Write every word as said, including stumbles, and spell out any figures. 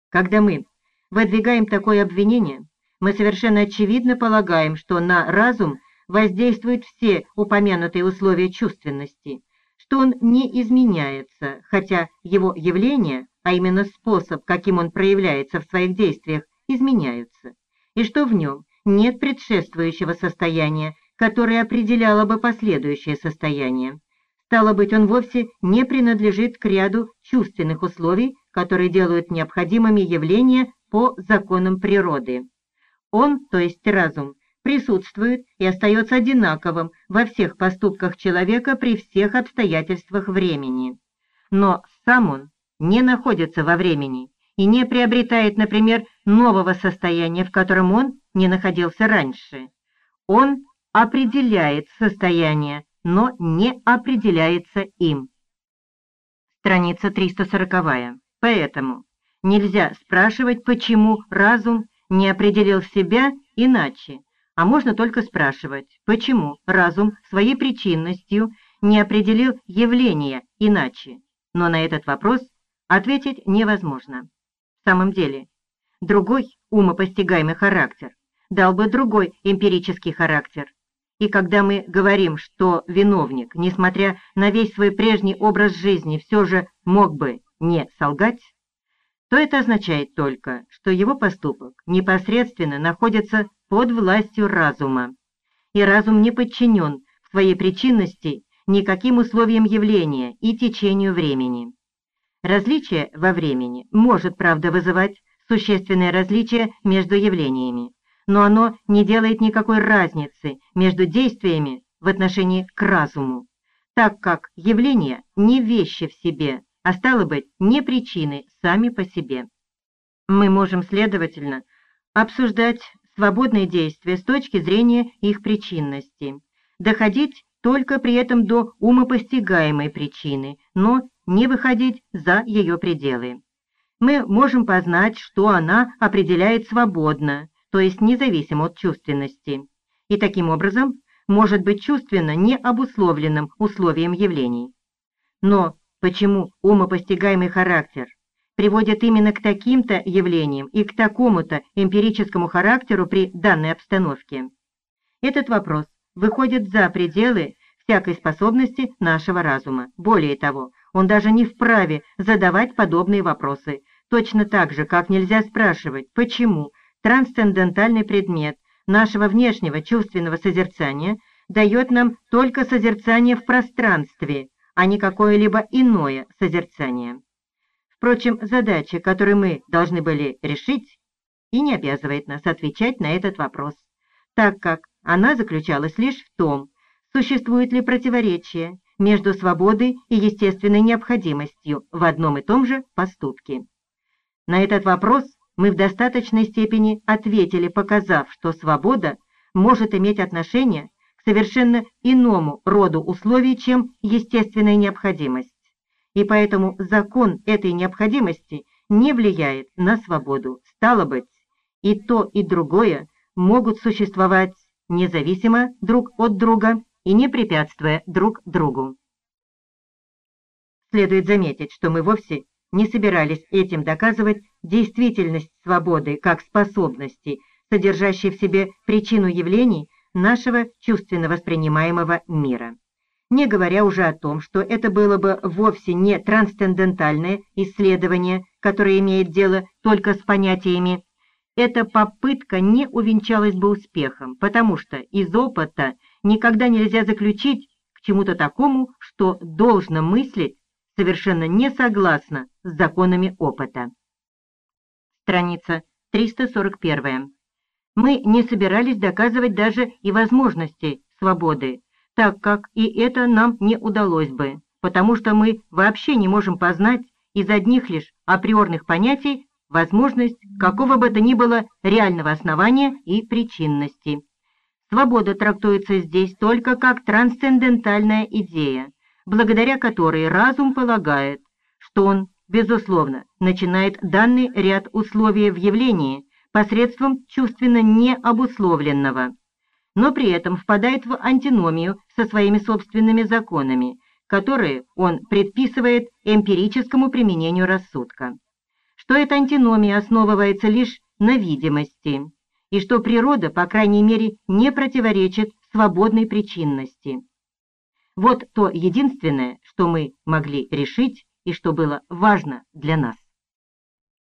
Когда мы выдвигаем такое обвинение, мы совершенно очевидно полагаем, что на разум воздействуют все упомянутые условия чувственности, что он не изменяется, хотя его явления, а именно способ, каким он проявляется в своих действиях, изменяются, и что в нем нет предшествующего состояния, которое определяло бы последующее состояние. Стало быть, он вовсе не принадлежит к ряду чувственных условий, которые делают необходимыми явления по законам природы. Он, то есть разум, присутствует и остается одинаковым во всех поступках человека при всех обстоятельствах времени. Но сам он не находится во времени и не приобретает, например, нового состояния, в котором он не находился раньше. Он определяет состояние, но не определяется им. Страница триста сороковая. Поэтому нельзя спрашивать, почему разум не определил себя иначе, а можно только спрашивать, почему разум своей причинностью не определил явление иначе. Но на этот вопрос ответить невозможно. В самом деле, другой умопостигаемый характер дал бы другой эмпирический характер. И когда мы говорим, что виновник, несмотря на весь свой прежний образ жизни, все же мог бы не солгать, то это означает только, что его поступок непосредственно находится под властью разума, и разум не подчинен в своей причинности никаким условиям явления и течению времени. Различие во времени может, правда, вызывать существенное различие между явлениями, но оно не делает никакой разницы между действиями в отношении к разуму, так как явления не вещи в себе, а стало быть, не причины сами по себе. Мы можем, следовательно, обсуждать свободные действия с точки зрения их причинности, доходить только при этом до умопостигаемой причины, но не выходить за ее пределы. Мы можем познать, что она определяет свободно, то есть независимо от чувственности, и таким образом может быть чувственно необусловленным условием явлений. Но почему умопостигаемый характер приводит именно к таким-то явлениям и к такому-то эмпирическому характеру при данной обстановке? Этот вопрос выходит за пределы всякой способности нашего разума. Более того, он даже не вправе задавать подобные вопросы, точно так же, как нельзя спрашивать, почему трансцендентальный предмет нашего внешнего чувственного созерцания дает нам только созерцание в пространстве, а не какое-либо иное созерцание. Впрочем, задача, которую мы должны были решить, и не обязывает нас отвечать на этот вопрос, так как она заключалась лишь в том, существует ли противоречие между свободой и естественной необходимостью в одном и том же поступке. На этот вопрос мы в достаточной степени ответили, показав, что свобода может иметь отношение к совершенно иному роду условий, чем естественная необходимость, и поэтому закон этой необходимости не влияет на свободу. Стало быть, и то, и другое могут существовать независимо друг от друга и не препятствуя друг другу. Следует заметить, что мы вовсе не собирались этим доказывать действительность свободы как способности, содержащей в себе причину явлений нашего чувственно воспринимаемого мира. Не говоря уже о том, что это было бы вовсе не трансцендентальное исследование, которое имеет дело только с понятиями, эта попытка не увенчалась бы успехом, потому что из опыта никогда нельзя заключить к чему-то такому, что должно мыслить совершенно не согласно с законами опыта. Страница триста сорок первая. Мы не собирались доказывать даже и возможности свободы, так как и это нам не удалось бы, потому что мы вообще не можем познать из одних лишь априорных понятий возможность какого бы то ни было реального основания и причинности. Свобода трактуется здесь только как трансцендентальная идея, благодаря которой разум полагает, что он, безусловно, начинает данный ряд условий в явлении посредством чувственно необусловленного, но при этом впадает в антиномию со своими собственными законами, которые он предписывает эмпирическому применению рассудка. что эта антиномия основывается лишь на видимости, и что природа, по крайней мере, не противоречит свободной причинности. Вот то единственное, что мы могли решить и что было важно для нас.